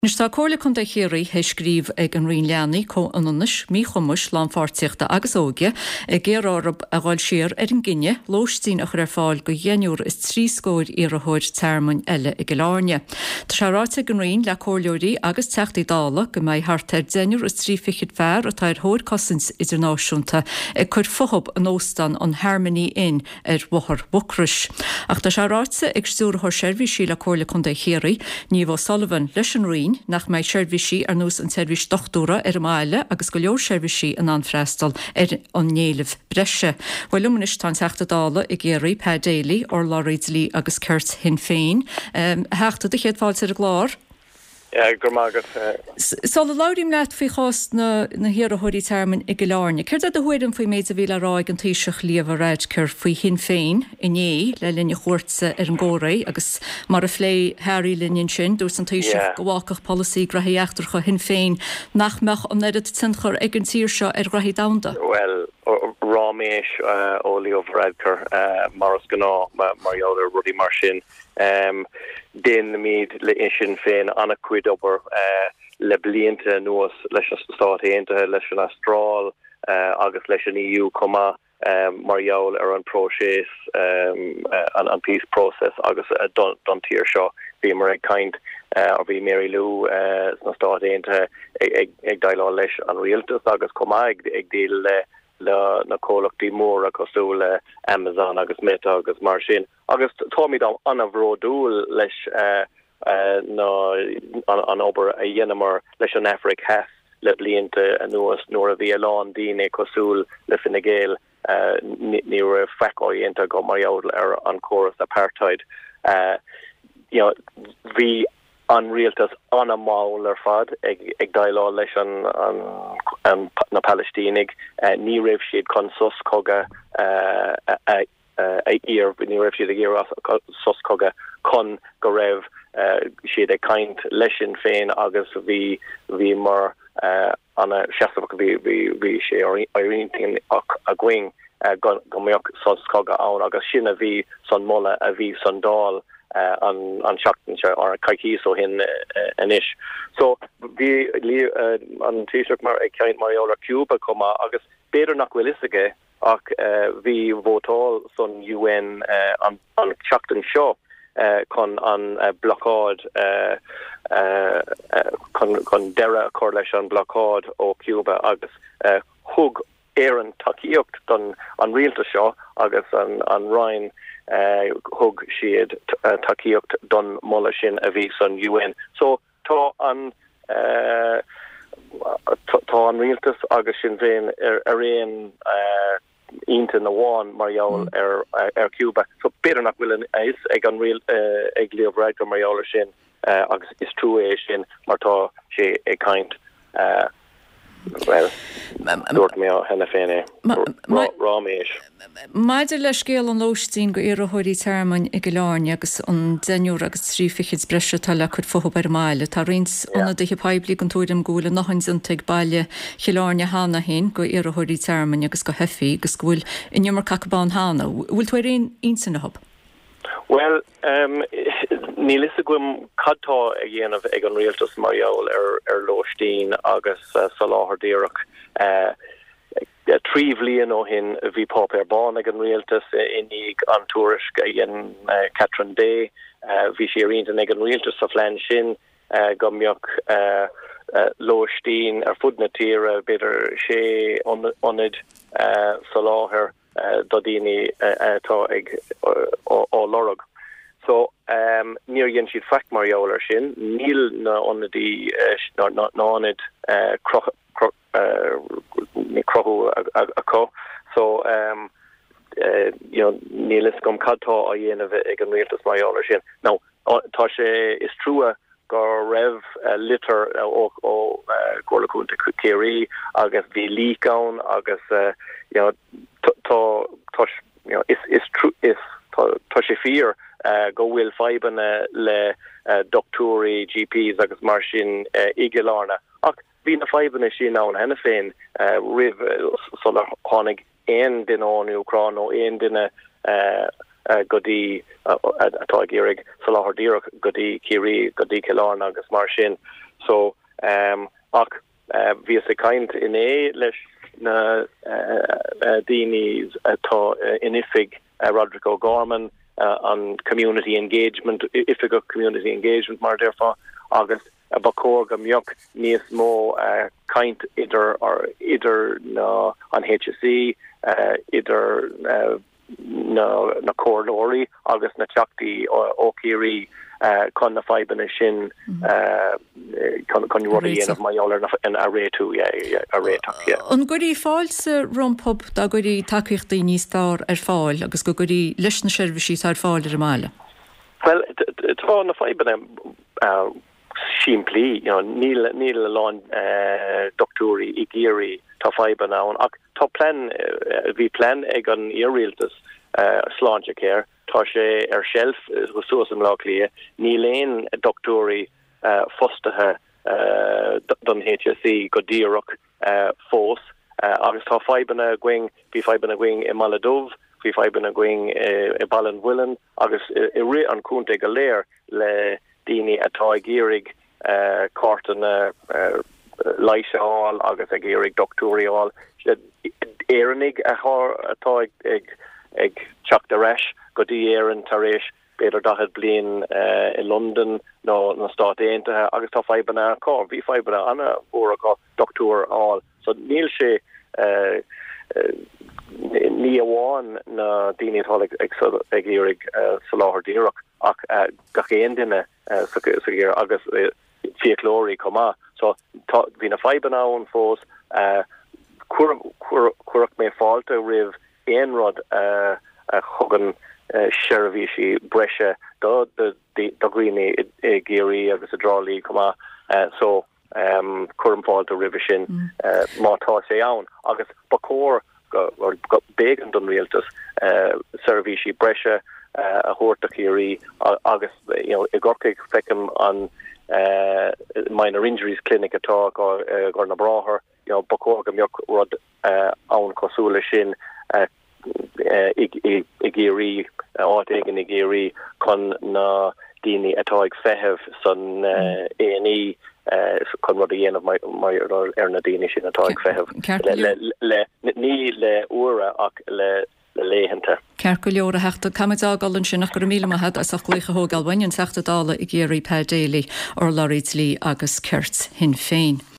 Nus tá cóla chun de chéirí he scríb ag an rion leanaí có anonis mí chumus lámfartíochta agus óge géarárab a gáil siar an Gine lóistín a chur fáil go dhéanúr is trí scóir ar a thuir termún eile i Gláne. Tá se ráte an rion le cóirleoirí agus teachtaí dála go mbeidh thart déanúr is trí fichiid fearr a táir thóir cosins idirnáisiúnta ag chur fothab an óstan an Harmony in ar bhthar Bucris. Ach tá se ráte ag stúr thir seirbhísí le cóla chun de chéirí Níomh O'Sullivan leis an rion nach méid seirbhísí ar nús an seirbhís dochtúra ar máile agus go leor seirbhísí an anfreastal ar an néileh breise. Bhfuil lumanis tá teachta dála i ggéirí Pe Daly or Lorraid Lee agus Kurt Sinn Féin. Heachta de chéad fáilte ar glár? Gur mágad. Sá le láirim leat fao chás na hir a thuirí termún i Gláne. Cir a thuirim faoi méid a bhí le ráig an taoiseach líomh réid cur faoi Sinn Féin iné le linne chuirsa ar an ggóraí agus mar a phlé Harry linne sin dús an taoiseach go bhacach policy grathaíachtar chu Sinn Féin nach meach an neidir tinchar ag an tíir seo ar grathaí damda. Well, ráméis ó líomh réidchar maras gná marjólar rudí mar sin. Din míid le Sinn Féin anna cuid obair le blianta nuas leis an Stát Aontaithe leis an Astráil agus leis an EU comma marall ar an próséis an peace process agus don tíir seo bhí mar ag caint or bhí Mary Lou na Stát Aontaithe ag dailá leis an rialtas agus comma ag díal na cólachtaí mór a cosú le Amazon agus Meta agus mar sin. Agus táimid an bhródúil leis an obair a dhéanamar leis an Afric Hess le blianta a nuas nuair a bhí eán daoine cosúil le Fine Gael ní raibh feicáíonnta go marall ar an chóras apartheid. Bhí an rialtas anna máil ar fad ag dailá leis an na Palestínig ní raibh siad chun sos coga ní raibh siad ag sos coga chun go raibh siad ag caint leis Sinn Féin agus bhí mar anna seasamach bhí sé oiríontainn a going go mbeadh sos coga ann agus sin a bhí san molla a bhí san dáil an seachtain ar caiicí so hin inis. So bhí an tíiseach mar ag ceint marall Cuba comma agus beidir nach bhfuil isige ach bhí vótáil son UN an seachtain seo chun an blockád chun deire chuir leis an blockád ó Cuba agus thug éan takeíocht don an rialtas seo agus an Ryan thug siad takeíocht don molla sin a bhí san UN. So tá an rialtas agus Sinn Féin ar réon ínta na bháin marall ar Cuba. So beidir nach bhfuil is ag an rial ag líomh réidchar marall sin agus is trú é sin mar tá sé ag caint well, dúirt mé hena féine ráméis. Maidir le scéal an lóistín go ar a thuirí termún i Gláne agus an déanúr agus trí fichiid breise tal le chud fothab ar máile. Tá rins anna de hipáibli an túirim gúla nachhainsan ag baile Chiláne hána hen go ar a thuirí termún agus go hefií agus bhfuil in mar cacabán hána. Bhfuil tú réon insan na hab? Well, ní lis gwim cadtá a dhéanamh ag an rialtas marall ar lóistín agus sa láthar díreach. Tríomh líon ó hin bhí pop ar bán ag an rialtas inig an túrisc a dhéan Catherine Day, bhí sé rianta ag an rialtas sa phlean sin go mbeadh lóistín ar fud na tíre beidir sé onid sa láthar dodíine tá ag ó lorug. So níor dhéann siad fecht marall ar sin, níl na onadí ná onid crochu a có. So níl is gom cadtá a dhéanamh ag an rialtas marall ar sin. Now tá sé is trúa go raibh litter ó gcólaúnta céirí agus bhí lícán agus tá sé fíor go bhfuil feibanna le doctórí GPs agus mar sin i Gláne. Ach bhí na feibanna sin ná hena féin rih solar tháinig éon duine an Ucrán ó éon duine godí atá gérig sa láthar díreach godí Círí godí Celáin agus mar sin. so ach via se kind in leis na Dini's inifig Roderick O'Gorman on community engagement ifiga community engagement mar therefore August Bakorga Miok Nies Mo kind either no on HSE either no na Corlori August na Chakti O'Keery con na fiben shin con Rodi of my oller and array too array on godi falls rompop da godi takichti ní star fáil agus go godi leis na services ar fáil mala well it's on the fiben simply Neil Lawn Doctori Igiri ta fiber now top plan vi plan ag an irrealtas sláinte care tá sé shelf go source locally Neil Doctori fostathe don HSE go díroch fós agus tá fiber going vi fiber going e Maladov vi fiber going e Ballinwillen agus ri an kunte go léir le Dini atá gérig carton Leisha all agus a gérig doctori all éannig atá ag Chuck the Resh go dí éan taréis beidir dahad blin in London no stát éanta agus tá fibanna cá bhí fibanna anna óra go doctor all so níl sé ní amháin na daoine atá ag gérig sa láthir díreach ach gach éon duine sa géir agus fiachlóí comá so hí na fibanna ón fós cuireach mé fáilte rih éonrod a chugan Sherivishi Brescia da Greeny Giri agus a drawlí comá so current to revision mátá sé ann agus bakor go big an dun realtas Sherivishi Brescia a hortachiri agus I gorke fecum on minor injuries clinic atá go na braher bakor go miok rod ann cosúla sin igéri áigen igéri con na dini atá ag fehef san A&E con rud a of my na dini sin atá ag fehef le ura ach le léhanta. Ceir go leor a heachta camidá galan sin nach go míle had a sachléige hógal bhain seachta dála i géirí pe déala or Lorid Lee agus Kurt hin féin.